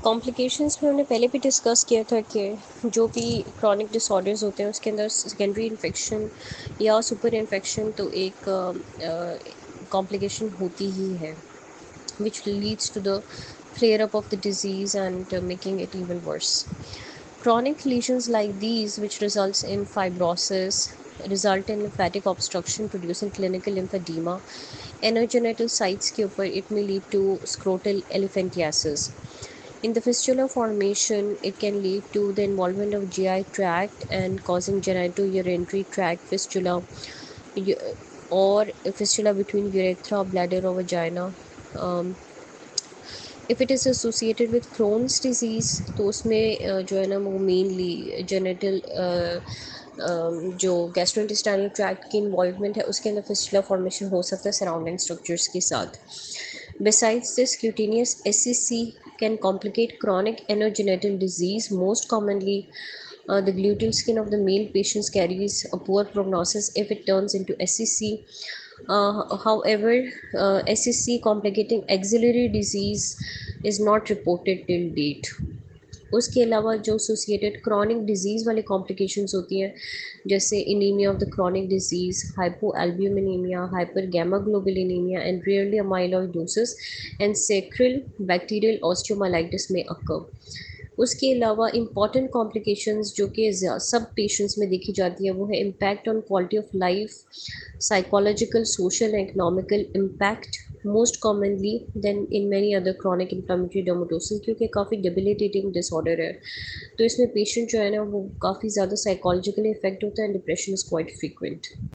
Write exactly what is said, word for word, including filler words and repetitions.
Complications में हमने पहले भी डिस्कस किया था कि जो भी क्रॉनिक डिसऑर्डर्स होते हैं उसके अंदर सेकेंडरी इन्फेक्शन या सुपर इन्फेक्शन तो एक कॉम्प्लिकेशन होती ही है, which leads to the flare up of the disease and uh, making it even worse. Chronic lesions like these, which results in fibrosis, result in lymphatic obstruction producing clinical lymphedema. Anogenital sites के ऊपर it may lead to scrotal elephantiasis. In the fistula formation, it can lead to the involvement of G I tract and causing genitourinary tract fistula or fistula between urethra, bladder or vagina. Um, if it is associated with Crohn's disease तो उसमें जो है ना वो mainly genital जो gastrointestinal tract की involvement है उसके अंदर फिस्टुला फॉर्मेशन हो सकता है सराउंडिंग स्ट्रक्चर्स के साथ. Besides this, cutaneous S C C can complicate chronic anogenital disease. Most commonly, uh, the gluteal skin of the male patients carries a poor prognosis if it turns into S C C. Uh, however, uh, S C C complicating axillary disease is not reported till date. उसके अलावा जो associated chronic disease वाली complications होती हैं जैसे anaemia of the chronic disease, hypo albuminaemia, hyper gamma globulinaemia and rarely amyloidosis and sacral bacterial osteomyelitis में occur. उसके अलावा इम्पॉर्टेंट कॉम्प्लिकेशंस जो कि सब पेशेंट्स में देखी जाती है वो है impact on quality of life, psychological, social and economical impact most commonly than in many other chronic inflammatory dermatosis, क्योंकि काफ़ी डेबिलिटेटिंग डिसऑर्डर है तो इसमें पेशेंट जो है ना वो काफ़ी ज़्यादा साइकोलॉजिकली इफेक्ट होता है and depression is quite frequent.